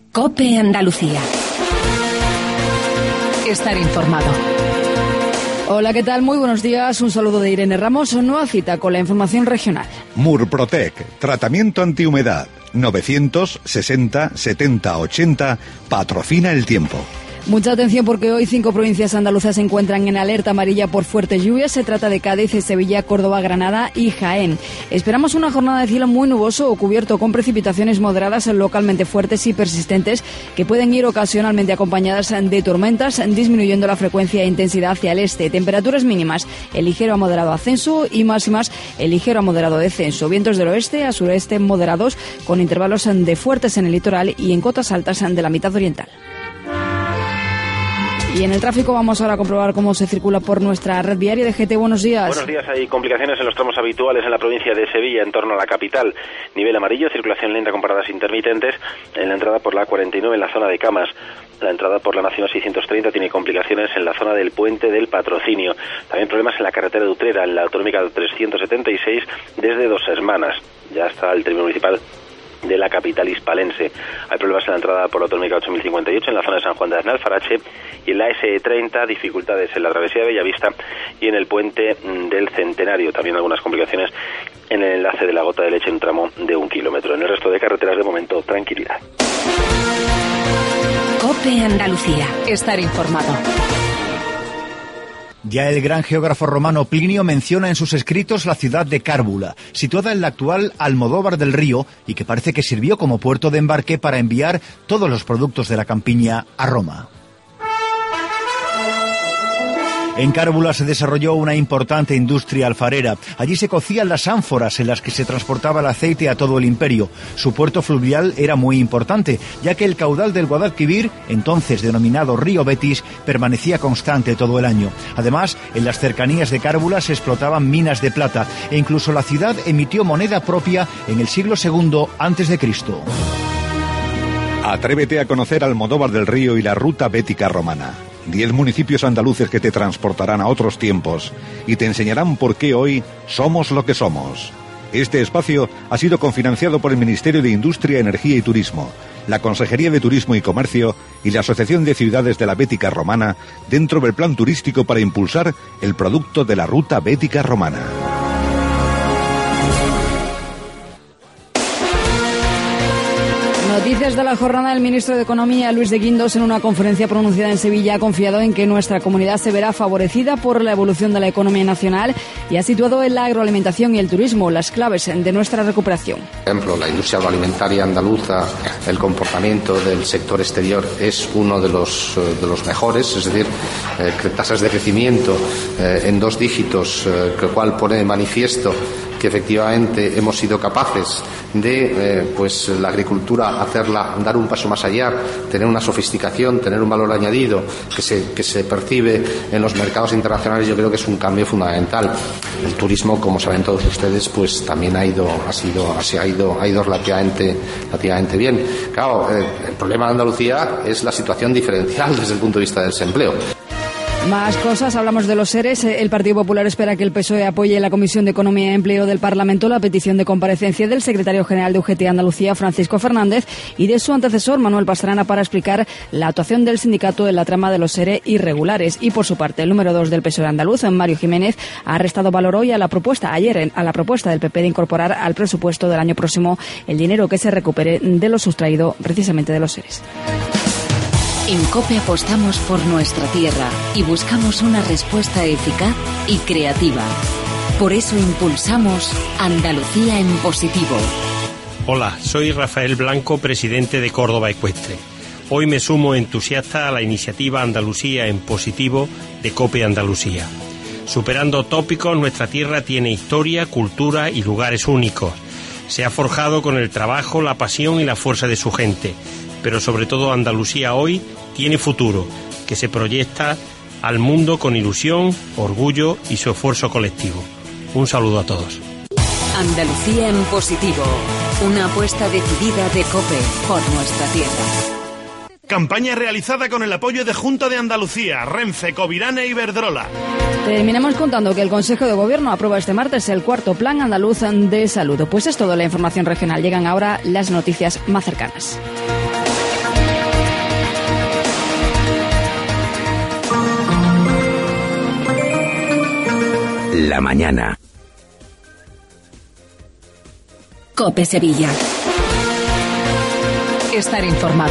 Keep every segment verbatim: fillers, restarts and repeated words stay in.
COPE Andalucía. Estar informado. Hola, ¿qué tal? Muy buenos días. Un saludo de Irene Ramos. Nueva cita con la información regional. Murprotec, tratamiento antihumedad. novecientos sesenta setenta ochenta, patrocina el tiempo. Mucha atención porque hoy cinco provincias andaluzas se encuentran en alerta amarilla por fuertes lluvias. Se trata de Cádiz, Sevilla, Córdoba, Granada y Jaén. Esperamos una jornada de cielo muy nuboso o cubierto con precipitaciones moderadas localmente fuertes y persistentes que pueden ir ocasionalmente acompañadas de tormentas, disminuyendo la frecuencia e intensidad hacia el este. Temperaturas mínimas, el ligero a moderado ascenso y máximas, el ligero a moderado descenso. Vientos del oeste a sureste moderados con intervalos de fuertes en el litoral y en cotas altas de la mitad oriental. Y en el tráfico vamos ahora a comprobar cómo se circula por nuestra red viaria de G T. Buenos días. Buenos días. Hay complicaciones en los tramos habituales en la provincia de Sevilla en torno a la capital. Nivel amarillo, circulación lenta con paradas intermitentes en la entrada por la A cuarenta y nueve en la zona de Camas. La entrada por la Nacional seiscientos treinta tiene complicaciones en la zona del Puente del Patrocinio. También problemas en la carretera de Utrera, en la autonómica trescientos setenta y seis desde Dos Hermanas. Ya está el término municipal de la capital hispalense. Hay problemas en la entrada por la autonómica ocho mil cincuenta y ocho en la zona de San Juan de Aznalfarache y en la S E treinta, dificultades en la travesía de Bellavista y en el puente del Centenario. También algunas complicaciones en el enlace de la Gota de Leche en un tramo de un kilómetro. En el resto de carreteras, de momento, tranquilidad. COPE Andalucía. Estar informado. Ya el gran geógrafo romano Plinio menciona en sus escritos la ciudad de Cárbula, situada en la actual Almodóvar del Río y que parece que sirvió como puerto de embarque para enviar todos los productos de la campiña a Roma. En Cárbula se desarrolló una importante industria alfarera. Allí se cocían las ánforas en las que se transportaba el aceite a todo el imperio. Su puerto fluvial era muy importante, ya que el caudal del Guadalquivir, entonces denominado Río Betis, permanecía constante todo el año. Además, en las cercanías de Cárbula se explotaban minas de plata e incluso la ciudad emitió moneda propia en el siglo segundo antes de Cristo. Atrévete a conocer Almodóvar del Río y la ruta bética romana. Diez municipios andaluces que te transportarán a otros tiempos y te enseñarán por qué hoy somos lo que somos. Este espacio ha sido cofinanciado por el Ministerio de Industria, Energía y Turismo, la Consejería de Turismo y Comercio y la Asociación de Ciudades de la Bética Romana dentro del plan turístico para impulsar el producto de la ruta bética romana. Noticias de la jornada. El ministro de Economía, Luis de Guindos, en una conferencia pronunciada en Sevilla, ha confiado en que nuestra comunidad se verá favorecida por la evolución de la economía nacional y ha situado en la agroalimentación y el turismo las claves de nuestra recuperación. Por ejemplo, la industria agroalimentaria andaluza, el comportamiento del sector exterior es uno de los, de los mejores, es decir, eh, tasas de crecimiento eh, en dos dígitos, eh, lo cual pone de manifiesto que efectivamente hemos sido capaces de eh, pues la agricultura hacerla, dar un paso más allá, tener una sofisticación, tener un valor añadido que se, que se percibe en los mercados internacionales. Yo creo que es un cambio fundamental. El turismo, como saben todos ustedes, pues también ha ido, ha sido, ha ido, ha ido relativamente, relativamente bien. Claro, eh, el problema de Andalucía es la situación diferencial desde el punto de vista del desempleo. Más cosas, hablamos de los ERES. El Partido Popular espera que el P S O E apoye en la Comisión de Economía y Empleo del Parlamento la petición de comparecencia del secretario general de U G T Andalucía, Francisco Fernández, y de su antecesor, Manuel Pastrana, para explicar la actuación del sindicato en la trama de los ERE irregulares. Y por su parte, el número dos del P S O E andaluz, Mario Jiménez, ha restado valor hoy a la propuesta, ayer, a la propuesta del P P de incorporar al presupuesto del año próximo el dinero que se recupere de lo sustraído precisamente de los ERES. En COPE apostamos por nuestra tierra y buscamos una respuesta eficaz y creativa. Por eso impulsamos Andalucía en positivo. Hola, soy Rafael Blanco, presidente de Córdoba Ecuestre. Hoy me sumo entusiasta a la iniciativa Andalucía en positivo de COPE Andalucía. Superando tópicos, nuestra tierra tiene historia, cultura y lugares únicos. Se ha forjado con el trabajo, la pasión y la fuerza de su gente. Pero sobre todo Andalucía hoy tiene futuro, que se proyecta al mundo con ilusión, orgullo y su esfuerzo colectivo. Un saludo a todos. Andalucía en positivo, una apuesta decidida de COPE por nuestra tierra. Campaña realizada con el apoyo de Junta de Andalucía, Renfe, Covirán e Iberdrola. Terminamos contando que el Consejo de Gobierno aprueba este martes el cuarto Plan Andaluz de Salud. Pues es toda la información regional. Llegan ahora las noticias más cercanas. la mañana. COPE Sevilla. Estar informado.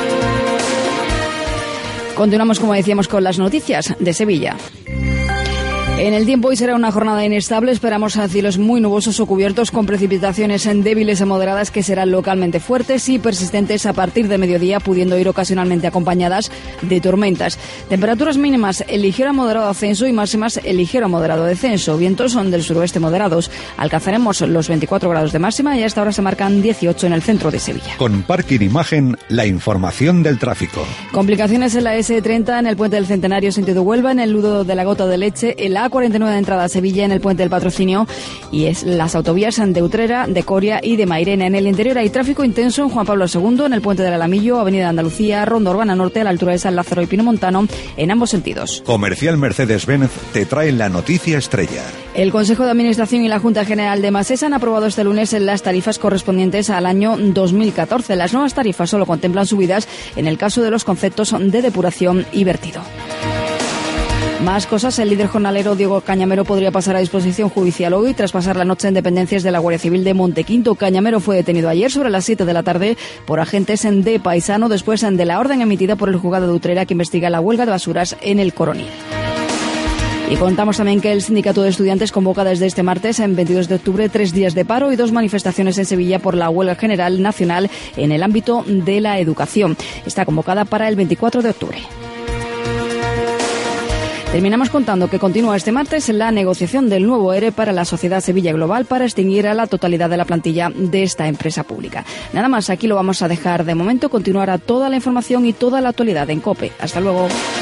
Continuamos, como decíamos, con las noticias de Sevilla. En el tiempo hoy será una jornada inestable. Esperamos a cielos muy nubosos o cubiertos con precipitaciones en débiles a moderadas que serán localmente fuertes y persistentes a partir de mediodía, pudiendo ir ocasionalmente acompañadas de tormentas. Temperaturas mínimas el ligero a moderado ascenso y máximas el ligero a moderado descenso. Vientos son del suroeste moderados. Alcanzaremos los veinticuatro grados de máxima y hasta ahora se marcan dieciocho en el centro de Sevilla. Con Parking Imagen, la información del tráfico. Complicaciones en la ese treinta en el puente del Centenario sentido Huelva, en el nudo de la Gota de Leche, en la A cuarenta y nueve de entrada a Sevilla en el puente del Patrocinio y es las autovías de Utrera, de Coria y de Mairena. En el interior hay tráfico intenso en Juan Pablo segundo, en el puente del Alamillo, Avenida Andalucía, Ronda Urbana Norte a la altura de San Lázaro y Pinomontano en ambos sentidos. Comercial Mercedes-Benz te trae la noticia estrella. El Consejo de Administración y la Junta General de Mases han aprobado este lunes las tarifas correspondientes al año dos mil catorce. Las nuevas tarifas solo contemplan subidas en el caso de los conceptos de depuración y vertido. Más cosas, el líder jornalero Diego Cañamero podría pasar a disposición judicial hoy tras pasar la noche en dependencias de la Guardia Civil de Montequinto. Cañamero fue detenido ayer sobre las siete de la tarde por agentes de Paisano después de la orden emitida por el juzgado de Utrera que investiga la huelga de basuras en el Coronil. Y contamos también que el Sindicato de Estudiantes convoca desde este martes, en veintidós de octubre, tres días de paro y dos manifestaciones en Sevilla por la huelga general nacional en el ámbito de la educación. Está convocada para el veinticuatro de octubre. Terminamos contando que continúa este martes la negociación del nuevo E R E para la Sociedad Sevilla Global para extinguir a la totalidad de la plantilla de esta empresa pública. Nada más, aquí lo vamos a dejar de momento. Continuará toda la información y toda la actualidad en COPE. Hasta luego.